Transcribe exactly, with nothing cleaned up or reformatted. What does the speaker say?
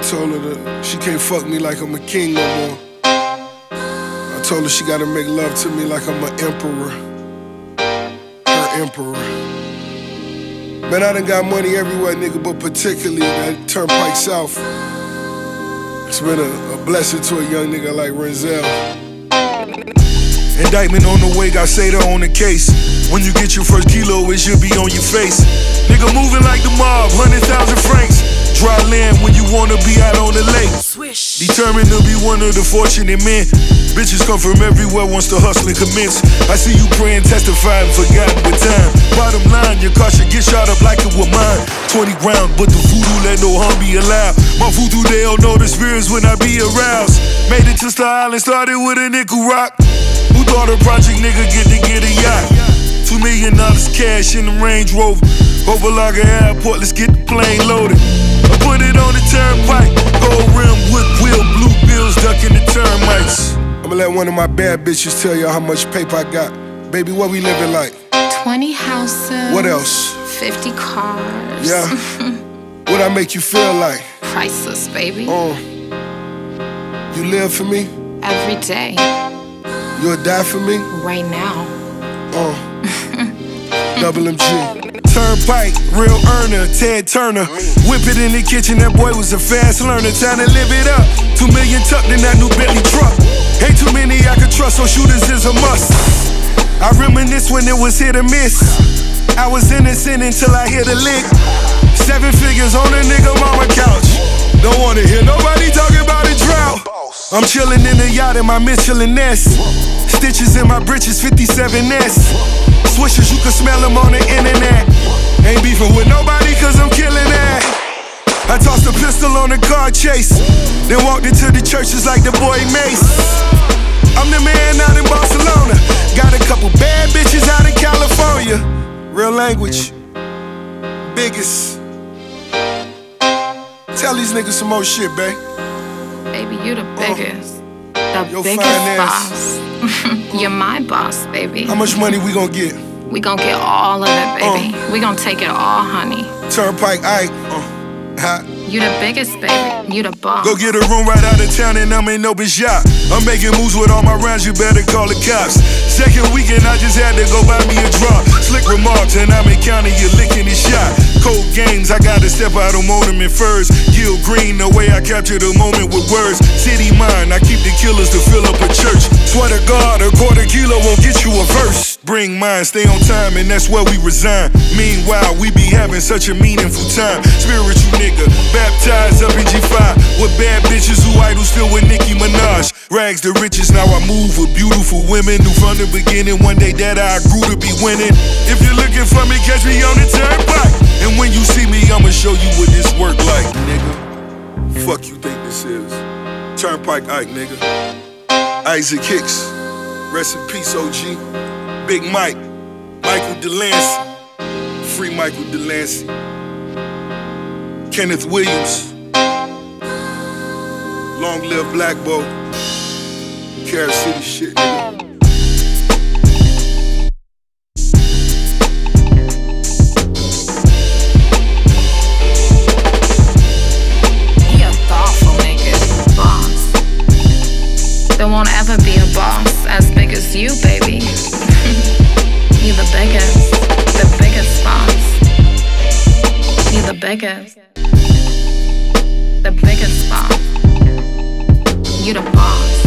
told her that she can't fuck me like I'm a king no more. I told her she gotta make love to me like I'm an emperor. Her emperor. Man, I done got money everywhere, nigga, but particularly that Turnpike South. It's been a, a blessing to a young nigga like Renzel. Indictment on the way, got Seda on the case. When you get your first kilo, it should be on your face. Nigga moving like the mob, hundred thousand francs. Dry land when you wanna be out on the lake. Swish. Determined to be one of the fortunate men. Bitches come from everywhere once the hustling commence. I see you praying, testifying, forgotten with time. Bottom line, your car should get shot up like it was mine. twenty round, but the voodoo let no harm be allowed. My voodoo, they don't know the spirits when I be aroused. Made it to Star Island, started with a nickel rock. Who thought a project nigga get to get a yacht? Two million dollars cash in the Range Rover. Overlogger Airport, let's get the plane loaded. I put it on the turnpike. Gold rim, wood wheel, blue bills, ducking the termites. I'ma let one of my bad bitches tell y'all how much paper I got. Baby, what we living like? twenty houses. What else? fifty cars. Yeah. What I make you feel like? Priceless, baby. Uh, you live for me? Every day. You'll die for me? Right now. Uh. Double M G. Turnpike, real earner, Ted Turner. Whip it in the kitchen, that boy was a fast learner. Time to live it up. Two million tucked in that new Bentley truck. Ain't too many I can trust, so shooters is a must. I reminisce when it was hit or miss. I was innocent until I hit a lick. Seven figures on a nigga mama couch. Don't wanna hear nobody talking about a drought. I'm chillin' in the yacht in my Michelin nest. Stitches in my britches, fifty-seven S. Swishers, you can smell them on the internet. Ain't beefing with nobody cause I'm killing that. I tossed a pistol on a car chase. Then walked into the churches like the boy Mace. I'm the man out in Barcelona. Got a couple bad bitches out in California. Real language. Biggest. Tell these niggas some more shit, babe. Baby, you the biggest. Uh, the Your biggest boss. You're my boss, baby. How much money we gon' get? We gon' get all of it, baby. Uh, we gon' take it all, honey. Turnpike Ike. Uh, ha. You the biggest, baby. You the boss. Go get a room right out of town and I'm in no bitch yacht. I'm making moves with all my rounds, you better call the cops. Second weekend, I just had to go buy me a drop. Slick remarks and I'm in county, you're licking the shot. Cold games, I gotta step out on ornament first. Gil Green, the way I capture the moment with words. City mind, I keep the killers to fill up a church. Swear to God, a quarter kilo won't get you a verse. Bring mine, stay on time, and that's where we resign. Meanwhile, we be having such a meaningful time. Spiritual nigga, baptized up in G five. With bad bitches who idle still with Nicki Minaj. Rags the riches, now I move with beautiful women. Knew from the beginning, one day that I grew to be winning. If you're looking for me, catch me on the turnpike. And when you see me, I'ma show you what this work like, nigga. Fuck you think this is? Turnpike Ike, nigga. Isaac Hicks. Rest in peace, O G. Big Mike. Michael Delancey. Free Michael Delancey. Kenneth Williams. Long live Black Bow. Carrot City shit, nigga. There won't ever be a boss as big as you, baby. You the biggest, the biggest boss. You the biggest, the biggest boss. You the boss.